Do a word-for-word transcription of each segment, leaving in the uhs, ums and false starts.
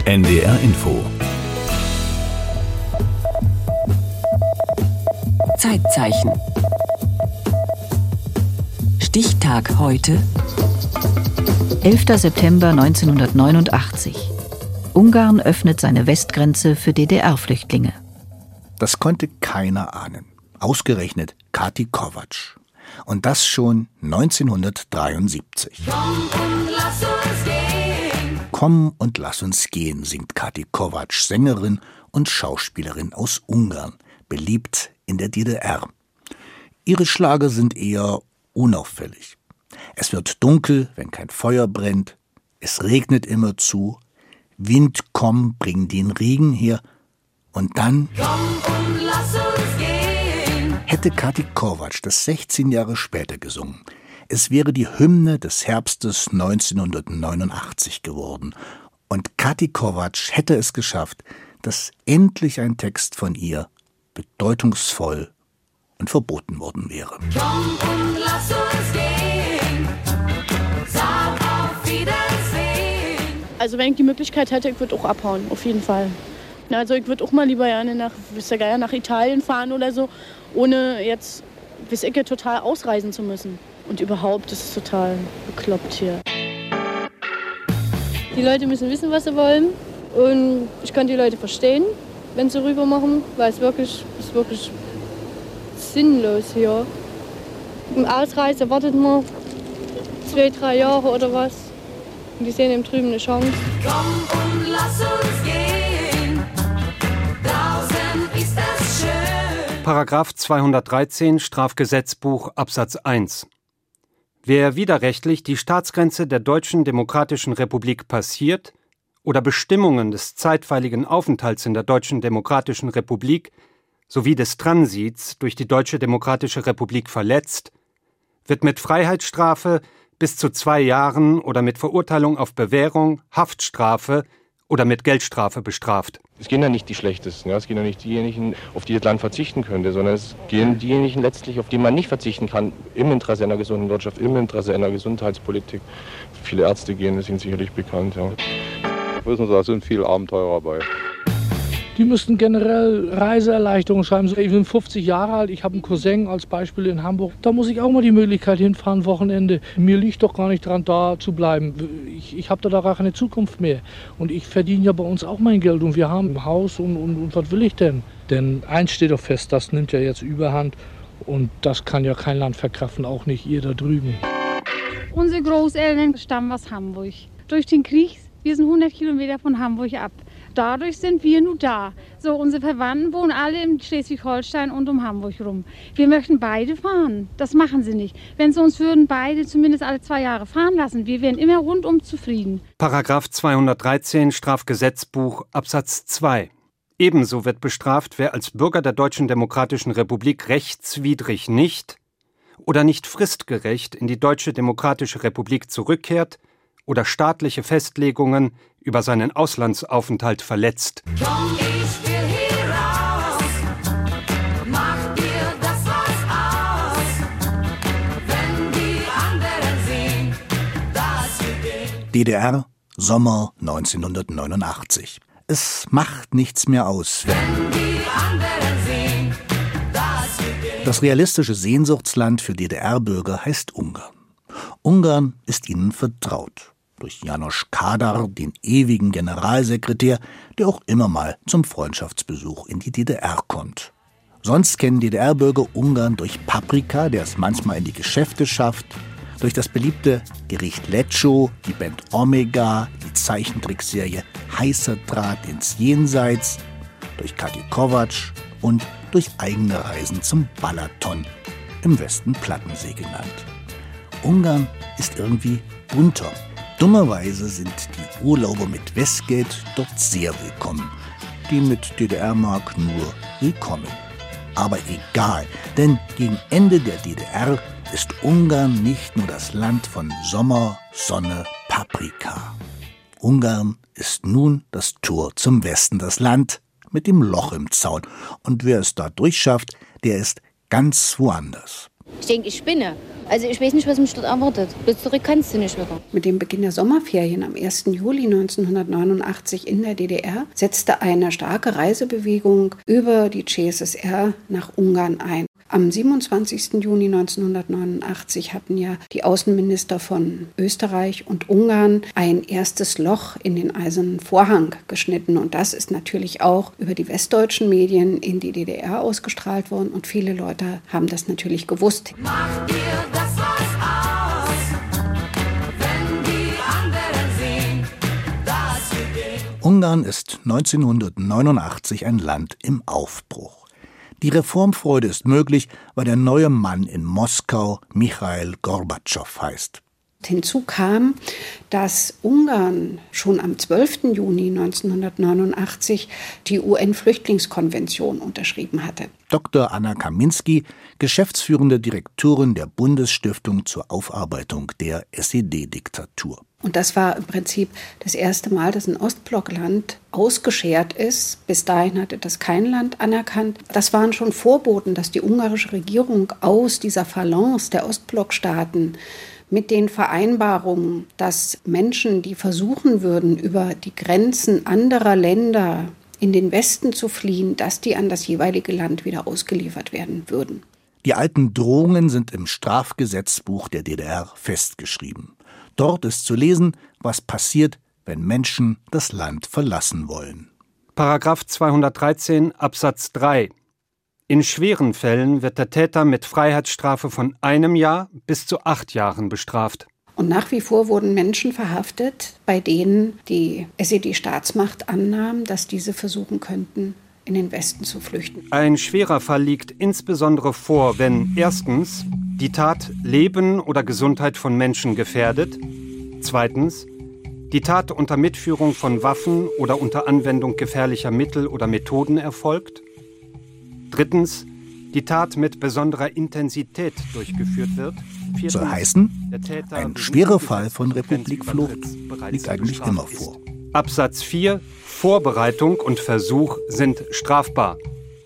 N D R Info. Zeitzeichen. Stichtag heute. elfter September neunzehnhundertneunundachtzig. Ungarn öffnet seine Westgrenze für D D R-Flüchtlinge. Das konnte keiner ahnen. Ausgerechnet Kati Kovacs. Und das schon neunzehnhundertdreiundsiebzig. Komm und lass uns gehen. Komm und lass uns gehen, singt Kati Kovacs, Sängerin und Schauspielerin aus Ungarn, beliebt in der D D R. Ihre Schlager sind eher unauffällig. Es wird dunkel, wenn kein Feuer brennt. Es regnet immerzu. Wind, komm, bring den Regen her. Und dann Komm und lass uns gehen. hätte Kati Kovacs das sechzehn Jahre später gesungen. Es wäre die Hymne des Herbstes neunzehnhundertneunundachtzig geworden. Und Kati Kovacs hätte es geschafft, dass endlich ein Text von ihr bedeutungsvoll und verboten worden wäre. Komm und lass uns gehen. Sag auf Wiedersehen. Also wenn ich die Möglichkeit hätte, ich würde auch abhauen, auf jeden Fall. Also ich würde auch mal lieber gerne nach, wisst ihr, gerne nach Italien fahren oder so, ohne jetzt, wisst ihr, total ausreisen zu müssen. Und überhaupt, das ist total bekloppt hier. Die Leute müssen wissen, was sie wollen. Und ich kann die Leute verstehen, wenn sie rüber machen, weil es wirklich, es ist wirklich sinnlos hier. Im Ausreise wartet man zwei, drei Jahre oder was. Und die sehen im Drüben eine Chance. Komm und lass uns gehen. Draußen ist es schön. Paragraph zweihundertdreizehn Strafgesetzbuch Absatz eins. Wer widerrechtlich die Staatsgrenze der Deutschen Demokratischen Republik passiert oder Bestimmungen des zeitweiligen Aufenthalts in der Deutschen Demokratischen Republik sowie des Transits durch die Deutsche Demokratische Republik verletzt, wird mit Freiheitsstrafe bis zu zwei Jahren oder mit Verurteilung auf Bewährung, Haftstrafe oder mit Geldstrafe bestraft. Es gehen ja nicht die Schlechtesten, ja? Es gehen ja nicht diejenigen, auf die das Land verzichten könnte, sondern es gehen diejenigen letztlich, auf die man nicht verzichten kann, im Interesse einer gesunden Wirtschaft, im Interesse einer Gesundheitspolitik. Viele Ärzte gehen, das ist Ihnen sicherlich bekannt. Ja. Wissen Sie, da sind viele Abenteurer dabei. Die müssten generell Reiseerleichterungen schreiben. Ich bin fünfzig Jahre alt, ich habe einen Cousin als Beispiel in Hamburg. Da muss ich auch mal die Möglichkeit hinfahren, Wochenende. Mir liegt doch gar nicht dran, da zu bleiben. Ich, ich habe da gar keine Zukunft mehr. Und ich verdiene ja bei uns auch mein Geld und wir haben ein Haus und, und, und was will ich denn? Denn eins steht doch fest, das nimmt ja jetzt Überhand und das kann ja kein Land verkraften, auch nicht ihr da drüben. Unsere Großeltern stammen aus Hamburg. Durch den Krieg, wir sind hundert Kilometer von Hamburg ab. Dadurch sind wir nun da. So, unsere Verwandten wohnen alle in Schleswig-Holstein und um Hamburg rum. Wir möchten beide fahren. Das machen sie nicht. Wenn sie uns würden beide zumindest alle zwei Jahre fahren lassen, wir wären immer rundum zufrieden. Paragraph zweihundertdreizehn Strafgesetzbuch Absatz zwei. Ebenso wird bestraft, wer als Bürger der Deutschen Demokratischen Republik rechtswidrig nicht oder nicht fristgerecht in die Deutsche Demokratische Republik zurückkehrt oder staatliche Festlegungen über seinen Auslandsaufenthalt verletzt. Komm, ich will hier raus. Mach dir das was aus. Wenn die anderen sehen, dass wir gehen. D D R, Sommer neunzehnhundertneunundachtzig. Es macht nichts mehr aus, wenn Wenn die anderen sehen, dass wir gehen. das realistische Sehnsuchtsland für D D R-Bürger heißt Ungarn. Ungarn ist ihnen vertraut. Durch János Kádár, den ewigen Generalsekretär, der auch immer mal zum Freundschaftsbesuch in die D D R kommt. Sonst kennen D D R-Bürger Ungarn durch Paprika, der es manchmal in die Geschäfte schafft, durch das beliebte Gericht Lecco, die Band Omega, die Zeichentrickserie Heißer Draht ins Jenseits, durch Kati Kovacs und durch eigene Reisen zum Balaton, im Westen Plattensee genannt. Ungarn ist irgendwie bunter. Dummerweise sind die Urlauber mit Westgeld dort sehr willkommen. Die mit D D R-Mark nur willkommen. Aber egal, denn gegen Ende der D D R ist Ungarn nicht nur das Land von Sommer, Sonne, Paprika. Ungarn ist nun das Tor zum Westen, das Land mit dem Loch im Zaun. Und wer es da durchschafft, der ist ganz woanders. Ich denke, ich spinne. Also ich weiß nicht, was mich dort erwartet. Bis zurück kannst du nicht wieder. Mit dem Beginn der Sommerferien am ersten Juli neunzehnhundertneunundachtzig in der D D R setzte eine starke Reisebewegung über die C S S R nach Ungarn ein. Am siebenundzwanzigsten Juni neunzehnhundertneunundachtzig hatten ja die Außenminister von Österreich und Ungarn ein erstes Loch in den Eisernen Vorhang geschnitten. Und das ist natürlich auch über die westdeutschen Medien in die D D R ausgestrahlt worden. Und viele Leute haben das natürlich gewusst. Mach dir das was aus, wenn die anderen sehen, dass wir gehen. Ungarn ist neunzehnhundertneunundachtzig ein Land im Aufbruch. Die Reformfreude ist möglich, weil der neue Mann in Moskau Michail Gorbatschow heißt. Hinzu kam, dass Ungarn schon am zwölften Juni neunzehnhundertneunundachtzig die U N-Flüchtlingskonvention unterschrieben hatte. Doktor Anna Kaminski, geschäftsführende Direktorin der Bundesstiftung zur Aufarbeitung der S E D-Diktatur. Und das war im Prinzip das erste Mal, dass ein Ostblockland ausgeschert ist. Bis dahin hatte das kein Land anerkannt. Das waren schon Vorboten, dass die ungarische Regierung aus dieser Phalanx der Ostblockstaaten mit den Vereinbarungen, dass Menschen, die versuchen würden, über die Grenzen anderer Länder in den Westen zu fliehen, dass die an das jeweilige Land wieder ausgeliefert werden würden. Die alten Drohungen sind im Strafgesetzbuch der D D R festgeschrieben. Dort ist zu lesen, was passiert, wenn Menschen das Land verlassen wollen. Paragraph zweihundertdreizehn Absatz drei. In schweren Fällen wird der Täter mit Freiheitsstrafe von einem Jahr bis zu acht Jahren bestraft. Und nach wie vor wurden Menschen verhaftet, bei denen die S E D-Staatsmacht annahm, dass diese versuchen könnten, in den Westen zu flüchten. Ein schwerer Fall liegt insbesondere vor, wenn erstens die Tat Leben oder Gesundheit von Menschen gefährdet, zweitens die Tat unter Mitführung von Waffen oder unter Anwendung gefährlicher Mittel oder Methoden erfolgt, drittens die Tat mit besonderer Intensität durchgeführt wird, viertens, soll heißen, der Täter ein schwerer Fall von Republikflucht liegt eigentlich immer vor. Absatz vier. Vorbereitung und Versuch sind strafbar.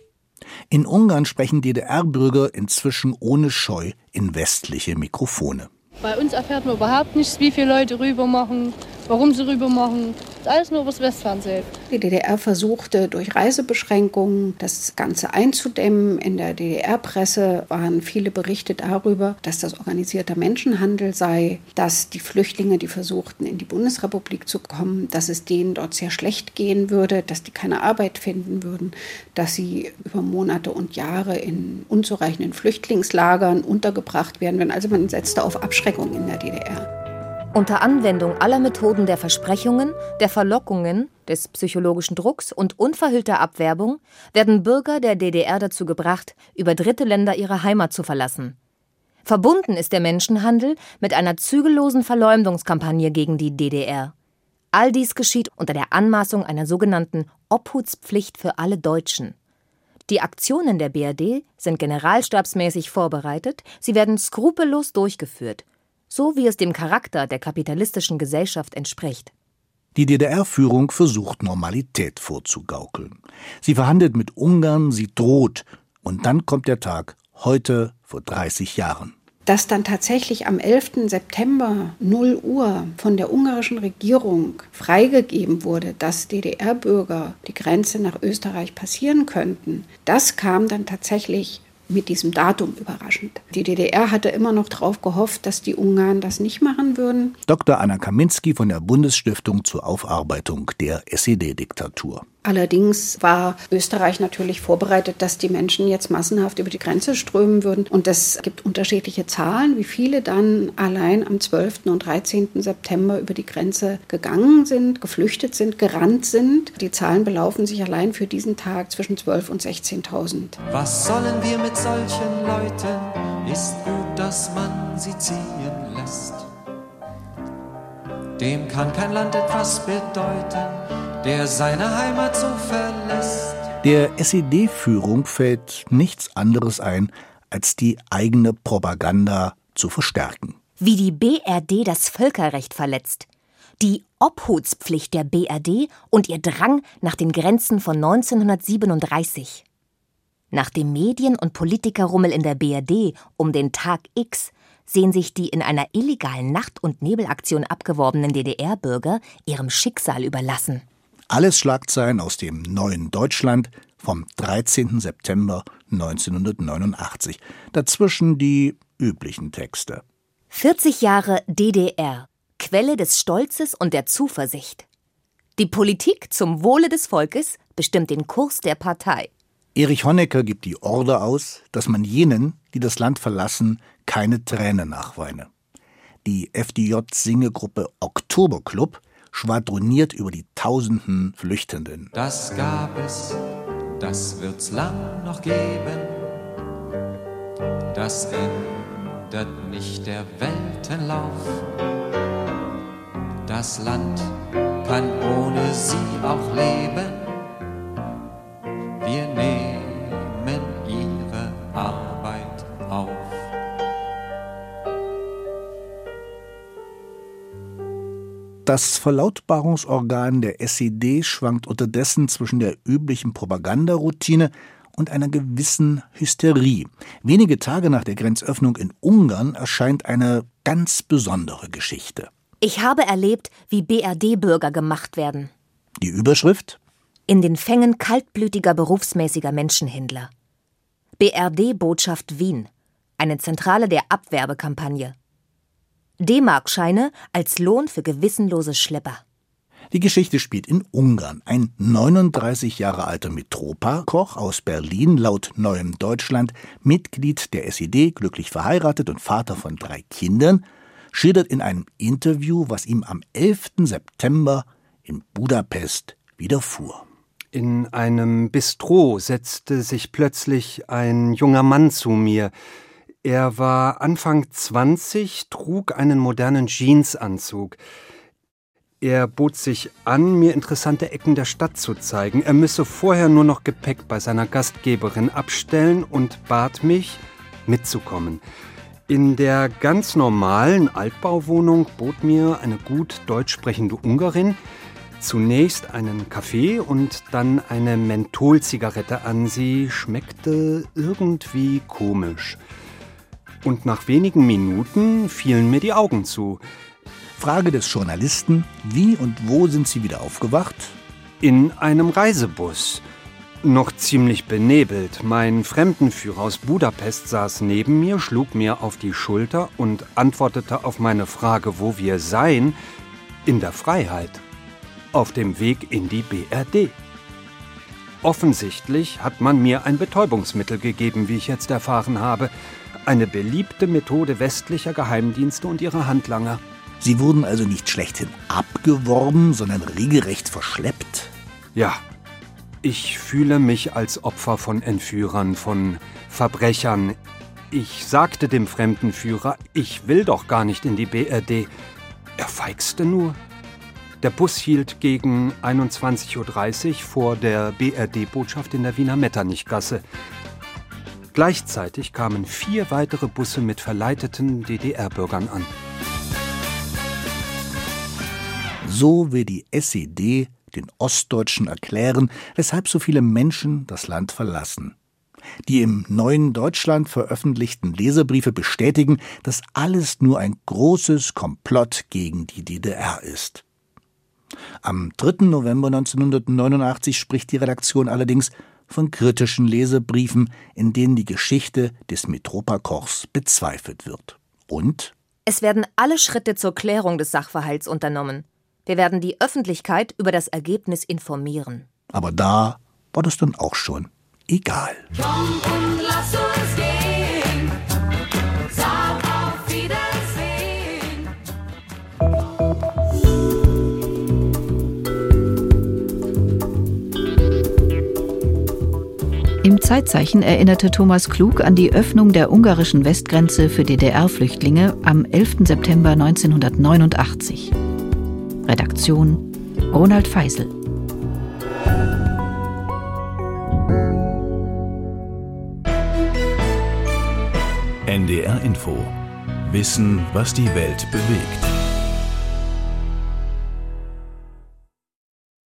In Ungarn sprechen D D R-Bürger inzwischen ohne Scheu in westliche Mikrofone. Bei uns erfährt man überhaupt nichts, wie viele Leute rüber machen, warum sie rüber machen. Das ist alles nur übers Westfernsehen. Die D D R versuchte durch Reisebeschränkungen das Ganze einzudämmen. In der D D R-Presse waren viele Berichte darüber, dass das organisierter Menschenhandel sei, dass die Flüchtlinge, die versuchten, in die Bundesrepublik zu kommen, dass es denen dort sehr schlecht gehen würde, dass die keine Arbeit finden würden, dass sie über Monate und Jahre in unzureichenden Flüchtlingslagern untergebracht werden würden. Also man setzte auf Abschreckung in der D D R. Unter Anwendung aller Methoden der Versprechungen, der Verlockungen, des psychologischen Drucks und unverhüllter Abwerbung werden Bürger der D D R dazu gebracht, über dritte Länder ihre Heimat zu verlassen. Verbunden ist der Menschenhandel mit einer zügellosen Verleumdungskampagne gegen die D D R. All dies geschieht unter der Anmaßung einer sogenannten Obhutspflicht für alle Deutschen. Die Aktionen der B R D sind generalstabsmäßig vorbereitet, sie werden skrupellos durchgeführt, so wie es dem Charakter der kapitalistischen Gesellschaft entspricht. Die D D R-Führung versucht, Normalität vorzugaukeln. Sie verhandelt mit Ungarn, sie droht. Und dann kommt der Tag, heute vor dreißig Jahren. Dass dann tatsächlich am elften September null Uhr von der ungarischen Regierung freigegeben wurde, dass D D R-Bürger die Grenze nach Österreich passieren könnten, das kam dann tatsächlich mit diesem Datum überraschend. Die D D R hatte immer noch darauf gehofft, dass die Ungarn das nicht machen würden. Doktor Anna Kaminski von der Bundesstiftung zur Aufarbeitung der S E D-Diktatur. Allerdings war Österreich natürlich vorbereitet, dass die Menschen jetzt massenhaft über die Grenze strömen würden. Und es gibt unterschiedliche Zahlen, wie viele dann allein am zwölften und dreizehnten September über die Grenze gegangen sind, geflüchtet sind, gerannt sind. Die Zahlen belaufen sich allein für diesen Tag zwischen zwölftausend und sechzehntausend. Was sollen wir mit solchen Leuten? Ist gut, dass man sie ziehen lässt. Dem kann kein Land etwas bedeuten, der seine Heimat so verlässt. Der S E D-Führung fällt nichts anderes ein, als die eigene Propaganda zu verstärken. Wie die B R D das Völkerrecht verletzt, die Obhutspflicht der B R D und ihr Drang nach den Grenzen von neunzehnhundertsiebenunddreißig. Nach dem Medien- und Politikerrummel in der B R D um den Tag X sehen sich die in einer illegalen Nacht- und Nebelaktion abgeworbenen D D R-Bürger ihrem Schicksal überlassen. Alles Schlagzeilen aus dem neuen Deutschland vom dreizehnten September neunzehnhundertneunundachtzig. Dazwischen die üblichen Texte. vierzig Jahre D D R. Quelle des Stolzes und der Zuversicht. Die Politik zum Wohle des Volkes bestimmt den Kurs der Partei. Erich Honecker gibt die Order aus, dass man jenen, die das Land verlassen, keine Träne nachweine. Die F D J-Singegruppe Oktoberclub schwadroniert über die tausenden Flüchtenden. Das gab es, das wird's lang noch geben. Das ändert nicht der Weltenlauf. Das Land kann ohne sie auch leben. Wir nehmen ihre Arbeit auf. Das Verlautbarungsorgan der S E D schwankt unterdessen zwischen der üblichen Propagandaroutine und einer gewissen Hysterie. Wenige Tage nach der Grenzöffnung in Ungarn erscheint eine ganz besondere Geschichte. Ich habe erlebt, wie B R D-Bürger gemacht werden. Die Überschrift? In den Fängen kaltblütiger berufsmäßiger Menschenhändler. B R D-Botschaft Wien. Eine Zentrale der Abwerbekampagne. D-Mark-Scheine als Lohn für gewissenlose Schlepper. Die Geschichte spielt in Ungarn. Ein neununddreißig Jahre alter Mitropa-Koch aus Berlin, laut Neuem Deutschland, Mitglied der S E D, glücklich verheiratet und Vater von drei Kindern, schildert in einem Interview, was ihm am elften September in Budapest widerfuhr. In einem Bistro setzte sich plötzlich ein junger Mann zu mir. Er war Anfang zwanzig, trug einen modernen Jeansanzug. Er bot sich an, mir interessante Ecken der Stadt zu zeigen. Er müsse vorher nur noch Gepäck bei seiner Gastgeberin abstellen und bat mich, mitzukommen. In der ganz normalen Altbauwohnung bot mir eine gut deutsch sprechende Ungarin zunächst einen Kaffee und dann eine Mentholzigarette an. Sie schmeckte irgendwie komisch. Und nach wenigen Minuten fielen mir die Augen zu. Frage des Journalisten: Wie und wo sind Sie wieder aufgewacht? In einem Reisebus. Noch ziemlich benebelt. Mein Fremdenführer aus Budapest saß neben mir, schlug mir auf die Schulter und antwortete auf meine Frage, wo wir seien, in der Freiheit. Auf dem Weg in die B R D. Offensichtlich hat man mir ein Betäubungsmittel gegeben, wie ich jetzt erfahren habe. Eine beliebte Methode westlicher Geheimdienste und ihrer Handlanger. Sie wurden also nicht schlechthin abgeworben, sondern regelrecht verschleppt? Ja, ich fühle mich als Opfer von Entführern, von Verbrechern. Ich sagte dem Fremdenführer, ich will doch gar nicht in die B R D. Er feixte nur. Der Bus hielt gegen einundzwanzig Uhr dreißig vor der B R D-Botschaft in der Wiener Metternichgasse. Gleichzeitig kamen vier weitere Busse mit verleiteten D D R-Bürgern an. So will die S E D den Ostdeutschen erklären, weshalb so viele Menschen das Land verlassen. Die im Neuen Deutschland veröffentlichten Leserbriefe bestätigen, dass alles nur ein großes Komplott gegen die D D R ist. Am dritten November neunzehnhundertneunundachtzig spricht die Redaktion allerdings von kritischen Leserbriefen, in denen die Geschichte des Mitropa-Kochs bezweifelt wird. Und? Es werden alle Schritte zur Klärung des Sachverhalts unternommen. Wir werden die Öffentlichkeit über das Ergebnis informieren. Aber da war das dann auch schon egal. Komm und lass uns gehen. Sag auf Wiedersehen. Im Zeitzeichen erinnerte Thomas Klug an die Öffnung der ungarischen Westgrenze für D D R-Flüchtlinge am elften September neunzehnhundertneunundachtzig. Redaktion Ronald Feisel. N D R Info. Wissen, was die Welt bewegt.